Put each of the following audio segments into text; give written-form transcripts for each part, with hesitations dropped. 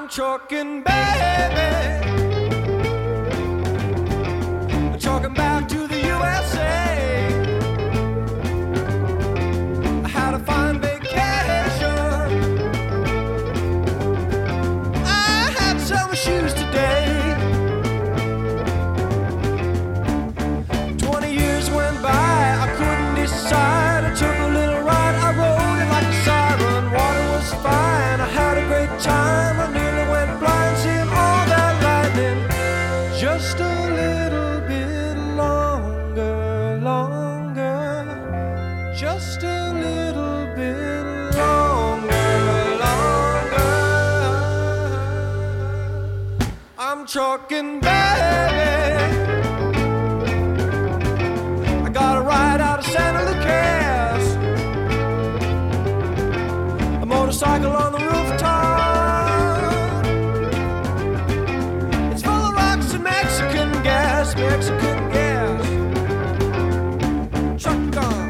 trucking, baby. Trucking back to the USA. I had a fine vacation. I had to sell my shoes today. 20 years went by, I couldn't decide. I took a little ride, I rode it like a siren. Water was fine, I had a great time. I nearly went blind seeing all that lightning. Just a little bit longer, longer. Just a little bit longer, longer. I'm trucking, baby. I got a ride out of Santa Lucas. A motorcycle on the rooftop. It's full of rocks and Mexican gas, Mexican gas. Truck on.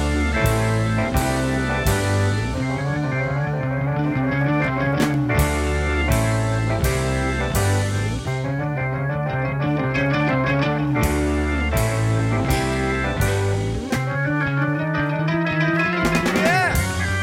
Yeah.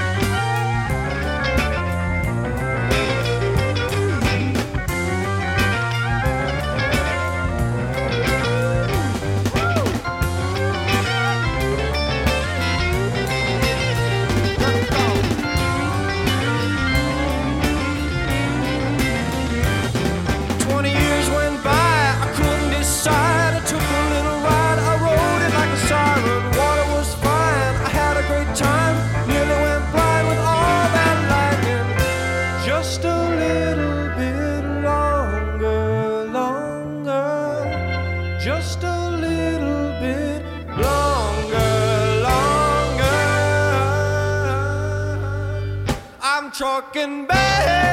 20 years went by, I couldn't decide. I took a little ride, I rode it like a siren. Water was fine, I had a great time. Nearly went blind with all that lightning. Just a little bit longer, longer. Just a little bit longer, longer. I'm trucking, baby.